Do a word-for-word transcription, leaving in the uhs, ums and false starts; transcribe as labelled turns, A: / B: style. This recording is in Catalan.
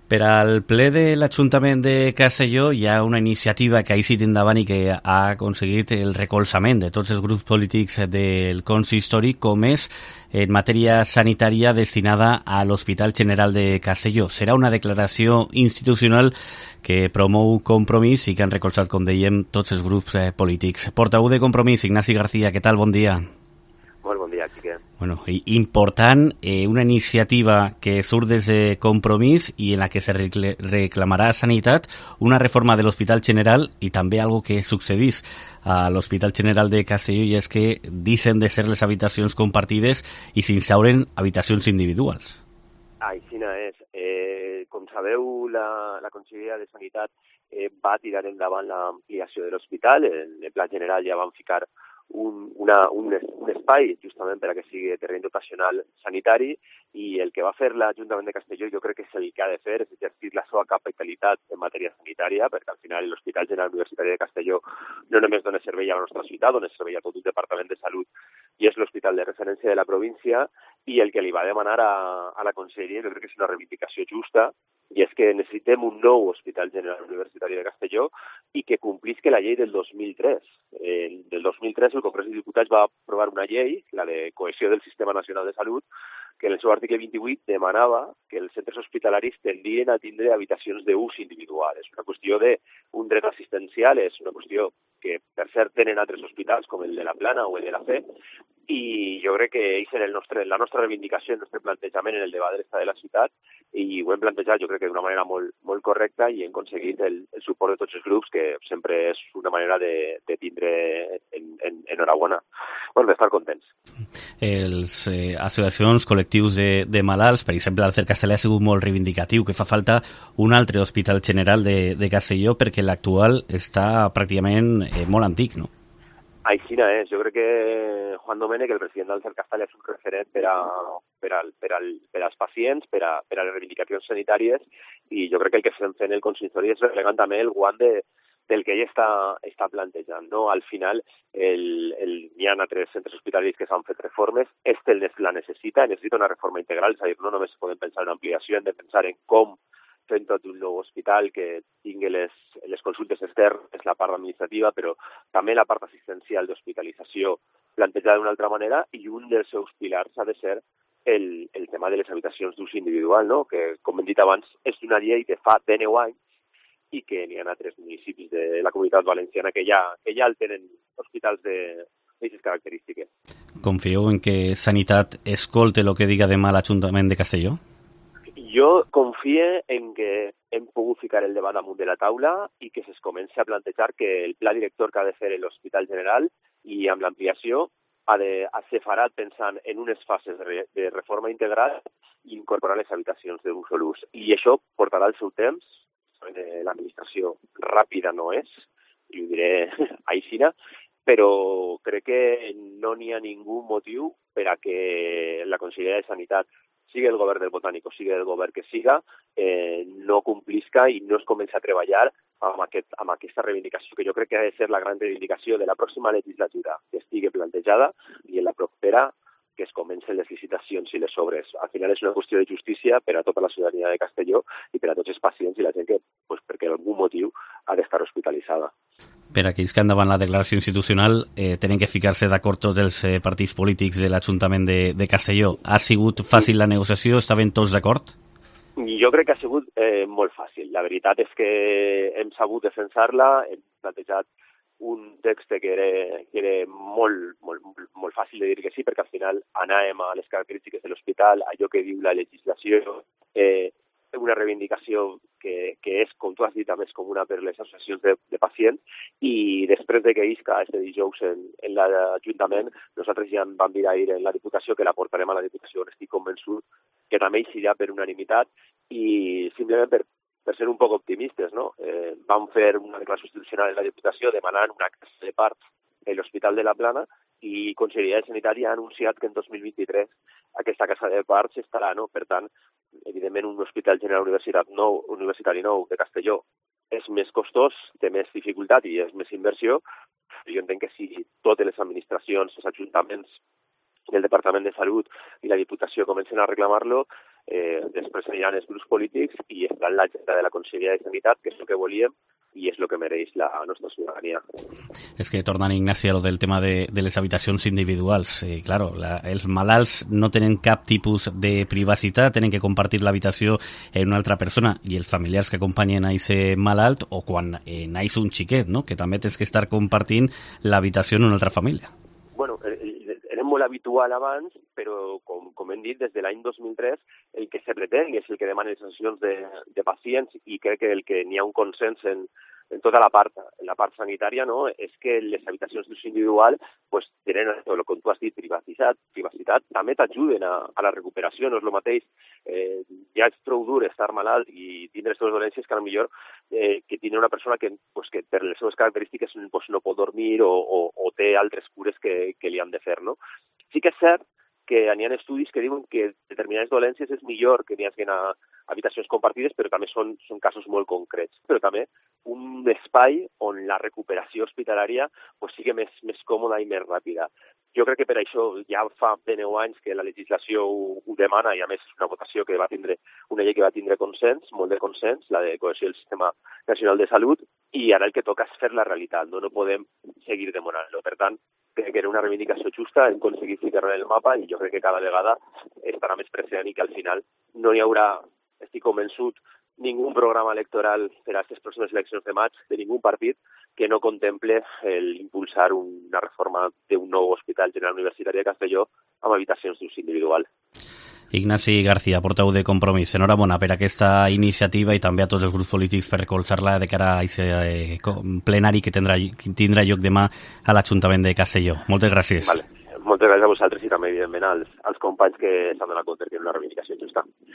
A: Per al ple de l'Ajuntament de Castelló hi ha una iniciativa que ha eixit endavant i que ha aconseguit el recolzament de tots els grups polítics del consistori, com és en matèria sanitària destinada a l'Hospital General de Castelló. Serà una declaració institucional que promou Compromís i que han recolzat, com dèiem, tots els grups polítics. Portaveu de Compromís, Ignasi García, què tal? Bon dia.
B: Molt bon dia, Quique.
A: Bueno, important, eh, una iniciativa que surt des de Compromís i en la que se reclamarà a Sanitat una reforma de l'Hospital General i també algo que succeís a l'Hospital General de Castelló, i és que deixen de ser les habitacions compartides i s'insauren habitacions individuals.
B: Així és. Eh, com sabeu, la, la Conselleria de Sanitat eh, va tirar endavant l'ampliació de l'hospital. En el Pla General ja van ficar Un, una, un, un espai justament per a que sigui terreny dotacional sanitari, i el que va fer l'Ajuntament de Castelló, jo crec que és el que ha de fer, és exercir la seva capitalitat en matèria sanitària, perquè al final l'Hospital General Universitari de Castelló no només dona servei a la nostra ciutat, dona servei a tot un departament de salut i és l'hospital de referència de la província, i el que li va demanar a, a la Conselleria, jo crec que és una reivindicació justa, i és que necessitem un nou Hospital General Universitari de Castelló i que complisca la llei del dos mil tres. Eh, del dos mil tres el Congrés dels Diputats va aprovar una llei, la de cohesió del Sistema Nacional de Salut, que en el seu article vint-i-vuit demanava que els centres hospitalaris tendrien a tindre habitacions d'ús individual. És una qüestió d'un dret assistencial, és una qüestió que, per cert, tenen altres hospitals, com el de la Plana o el de la Fe, i jo crec que és el nostre, la nostra reivindicació, el nostre plantejament en el debat de l'estat de la ciutat, i ho hem plantejat, jo crec que d'una manera molt, molt correcta, i hem aconseguit el, el suport de tots els grups, que sempre és una manera de, de tindre en, en, enhorabona, bueno, d'estar contents.
A: Els eh, associacions, col·lectius de, de malalts, per exemple, l'Alter Castellà ha sigut molt reivindicatiu, que fa falta un altre hospital general de, de Castelló, perquè l'actual està pràcticament eh, molt antic, no?
B: Així és. Jo crec que Juan Domènech, el president del Castellà, és un referent per, a, per, al, per, al, per als pacients, per a, per a les reivindicacions sanitàries, i jo crec que el que estem fent el consistori és replegant també el guant de, del que ell està, està plantejant. No? Al final, el, el, hi ha altres centres hospitalaris que s'han fet reformes, este la necessita, necessita una reforma integral, és a dir, no només podem pensar en ampliació, hem de pensar en com fent tot un nou hospital que tingui les, les consultes externes, la part administrativa, però també la part assistencial d'hospitalització plantejada d'una altra manera, i un dels seus pilars ha de ser el, el tema de les habitacions d'ús individual, no? Que, com hem dit abans, és una llei que fa deu anys i que n'hi ha altres municipis de la Comunitat Valenciana que ja, que ja el tenen hospitals d'aquestes característiques.
A: Confieu en que Sanitat escolte el que diga demà l'Ajuntament de Castelló?
B: Jo confie en que hem pogut ficar el debat damunt de la taula i que es comenci a plantejar que el pla director que ha de fer l'Hospital General i amb l'ampliació ha de ha ser farat pensant en unes fases de, de reforma integral i incorporar les habitacions d'un sol ús. I això portarà el seu temps, l'administració ràpida no és, i ho diré així, però crec que no n'hi ha ningú motiu per a que la Conselleria de Sanitat, sigui el govern del Botànic o sigui el govern que siga, eh, no complisca i no es comença a treballar amb, aquest, amb aquesta reivindicació, que jo crec que ha de ser la gran reivindicació de la pròxima legislatura, que estigui plantejada, i en la propera que es comencen les licitacions i les obres. Al final és una qüestió de justícia per a tota la ciutadania de Castelló i per a tots els pacients i la gent que, pues, perquè per algun motiu, ha d'estar hospitalitzada.
A: Per aquells que han davant la declaració institucional, eh, tenen que ficar-se d'acord tots els eh, partits polítics de l'Ajuntament de, de Castelló. Ha sigut fàcil la negociació? Estaven tots d'acord?
B: Jo crec que ha sigut eh, molt fàcil. La veritat és que hem sabut defensar-la, hem plantejat un text que era, que era molt, molt, molt fàcil de dir que sí, perquè al final anàvem a les característiques de l'hospital, allò que diu la legislació, eh, una reivindicació que, que és, com tu has dit, a més comuna per les associacions de, de pacients, i després de que isca este dijous en, en l'Ajuntament, nosaltres ja vam dir ahir en la Diputació que la portarem a la Diputació, on estic convençut que també hi serà per unanimitat, i simplement per, per ser un poc optimistes, no? Eh, vam fer una declaració institucional en la Diputació demanant una casa de parts a l'Hospital de la Plana, i Conselleria de Sanitària ha anunciat que en dos mil vint-i-tres aquesta casa de parts estarà, no? Per tant, evidentment, un Hospital General Universitat nou, Universitari nou de Castelló és més costós, té més dificultat i és més inversió. Jo entenc que si totes les administracions, els ajuntaments, el Departament de Salut i la Diputació comencen a reclamar-lo, eh, després aniran els grups polítics i estarà en l'agenda de la Conselleria de Sanitat, que és el que volíem i és el que mereix la nostra ciutadania.
A: És que tornant, Ignasi, a lo del tema de, de les habitacions individuals. Eh, claro, la, els malalts no tenen cap tipus de privacitat, tenen que compartir l'habitació en una altra persona i els familiars que acompanyen a aquest malalt, o quan eh, naix un xiquet, no? Que també tens que estar compartint l'habitació en una altra família.
B: Bueno, era molt habitual abans, però com, com hem dit, des de l'any dos mil tres el que se pretén, i és el que demanen les associacions de, de pacients, i crec que el que n'hi ha un consens en, en tota la part, en la part sanitària, no? És que les habitacions d'ús individual pues, tenen, com tu has dit, privacitat, privacitat també t'ajuden a, a la recuperació, no és el mateix. Eh, ja és prou dur estar malalt i tindre aquestes dolències que millor eh, que tindre una persona que, pues, que per les seves característiques pues, no pot dormir o, o, o té altres cures que, que li han de fer, no? Sí que és cert que n'hi ha estudis que diuen que determinades dolències és millor que n'hi hagin a habitacions compartides, però també són, són casos molt concrets. Però també un espai on la recuperació hospitalària pues, sigui més, més còmoda i més ràpida. Jo crec que per això ja fa de nou anys que la legislació ho, ho demana, i a més és una votació que va tindre, una llei que va tindre consens, molt de consens, la de cohesió del Sistema Nacional de Salut, i ara el que toca és fer la realitat, no, no podem seguir demorant-lo. Per tant, crec que era una reivindicació justa, hem aconseguit ficar-la en el mapa i jo crec que cada vegada estarà més present i que al final no hi haurà, estic convençut, ningú programa electoral per a aquestes pròximes eleccions de maig de ningú partit que no contemple el impulsar una reforma d'un nou Hospital General Universitari de Castelló amb habitacions d'ús individual.
A: Ignasi García, portaveu de Compromís, enhorabona per aquesta iniciativa i també a tots els grups polítics per recolzar-la de cara a aquest plenari que tindrà, tindrà lloc demà a l'Ajuntament de Castelló. Moltes gràcies.
B: Vale. Moltes gràcies a vosaltres i també, evidentment, als, als companys que s'han donat compte que és una reivindicació justa.